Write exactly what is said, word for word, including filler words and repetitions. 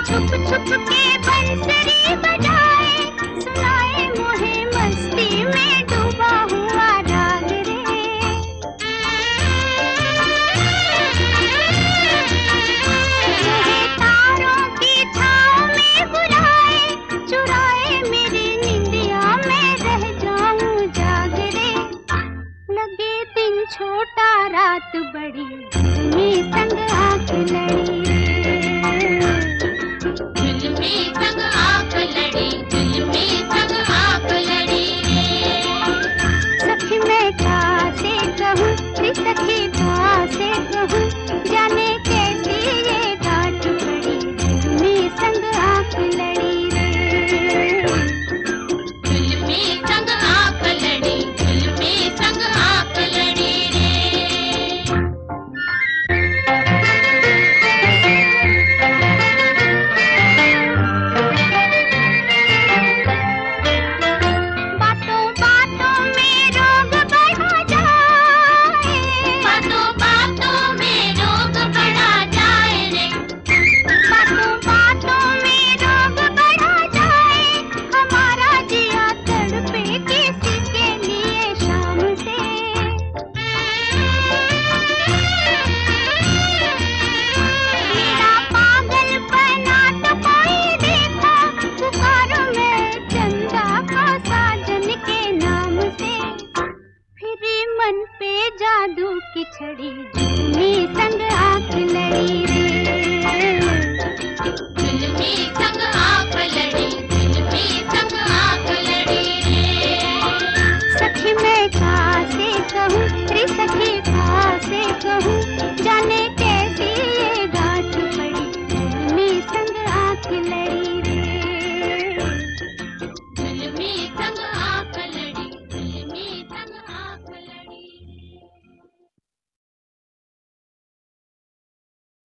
छुप छुप के बंसरी बजाए, सुनाए मोहे मस्ती में डूबा हुआ राग रे। मोहे तारों की छाँव में बुलाए, चुराए मेरी निंदिया में रह जाऊं जाग रे। लगे दिन छोटा रात बड़ी, जुल्मी संग आँख लड़ी रे। जुल्मी संग आँख लड़ी, जुल्मी संग आँख लड़ी रे। सखी मैं कासे कहूँ, रे सखी कासे कहूँ, जाने कैसी ये डांट पड़ी, जुल्मी संग आँख लड़ी रे। जुल्मी संग आँख लड़ी, जुल्मी संग आँख लड़ी रे। बातों बातों में रोग बढ़ा जाए, बातों बातों में रोग बढ़ा जाए रे। बातों बातों में रोग बढ़ा जाए, हमारा जिया तड़पे किसी के लिए शाम से। मेरा पागलपना तो कोई देखा, पुकारो मैं चंदा का साजन के नाम से। फिर मन पे जादू की छड़ी, जुल्मी संग आँख लड़ी रे। जुल्मी संग आँख लड़ी, जुल्मी संग आँख लड़ी रे। सखी मैं कासे कहूँ, रे सखी कासे कहूँ,